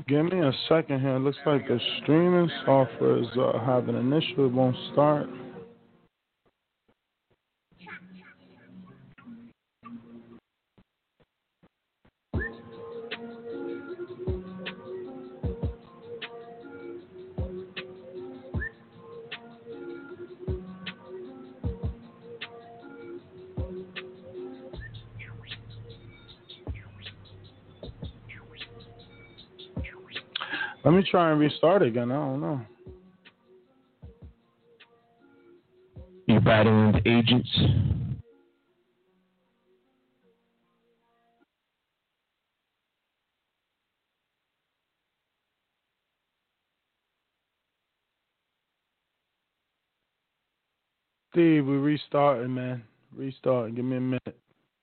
Give me a second here. It looks like the streaming software is having an issue. It won't start. Let me try and restart again. I don't know. You battling with agents? Steve, we restarting, man. Restarting. Give me a minute.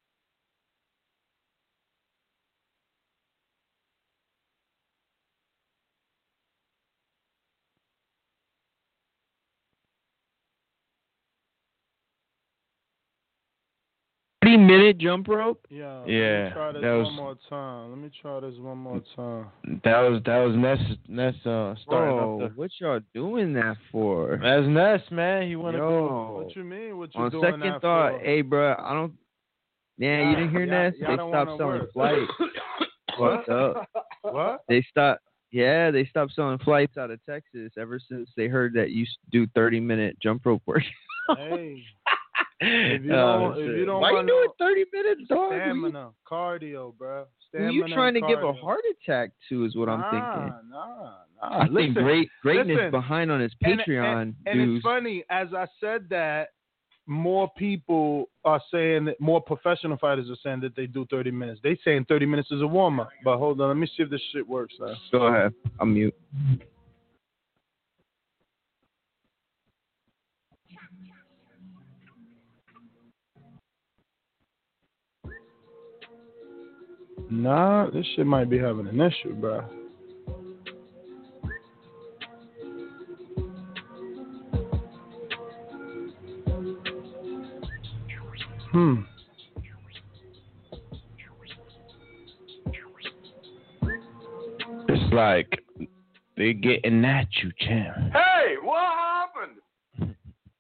Minute jump rope? Yeah. Let Yeah. me try this one more time. Let me try this one more time. That was Ness starting up the. What y'all doing that for? That's Ness, man. He wanna go. What you mean? What you On doing second that thought, for? hey, bro, I don't. Yeah, you didn't hear Ness? They stopped selling flights. What's up? What? They stopped. Yeah, they stopped selling flights out of Texas ever since they heard that you do 30-minute jump rope work. Hey. If you don't why you doing 30 minutes, dog? Stamina, cardio, bro. Who you trying to give a heart attack to is what I'm thinking. Nah. I think greatness behind on his Patreon. And it's funny, as I said that, more people are saying that, more professional fighters are saying that they do 30 minutes. They saying 30 minutes is a warm-up. But hold on, let me see if this shit works now. Go ahead. I'm mute. Nah, this shit might be having an issue, bro. It's like they're getting at you, champ. Hey, what happened?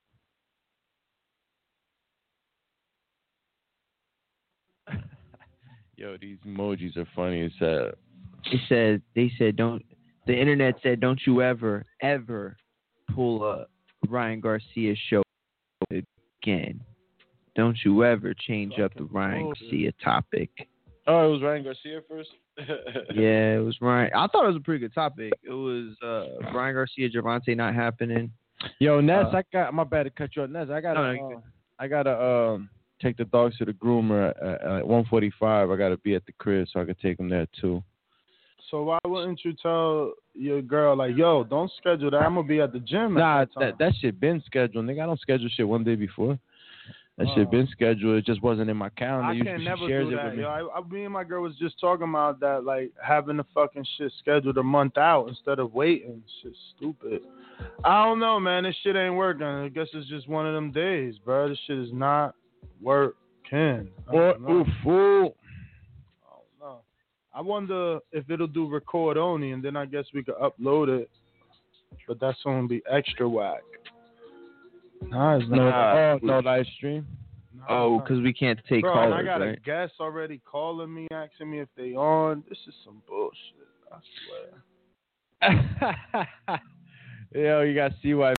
Yo, these emojis are funny as hell. They said don't. The internet said don't you ever pull a Ryan Garcia show again. Don't you ever change up the Ryan Garcia topic. Oh, it was Ryan Garcia first? Yeah, it was Ryan. I thought it was a pretty good topic. It was Ryan Garcia, Gervonta not happening. Yo, Ness, I got my bad to cut you off. Ness, I gotta take the dogs to the groomer at 1:45. I gotta be at the crib so I could take them there too. So why wouldn't you tell your girl, like, yo, don't schedule that. I'm gonna be at the gym. Nah, that shit been scheduled, nigga. I don't schedule shit one day before. That shit been scheduled. It just wasn't in my calendar. I can never do that. Yo, me and my girl was just talking about that, like having the fucking shit scheduled a month out instead of waiting. Shit's stupid. I don't know, man. This shit ain't working. I guess it's just one of them days, bro. This shit is not working. Fool. I wonder if it'll do record only, and then I guess we could upload it. But that's gonna be extra whack. Nah, it's not. No live stream. Because we can't take callers, I got right? a guest already calling me, asking me if they on. This is some bullshit. I swear. Yo, you got CY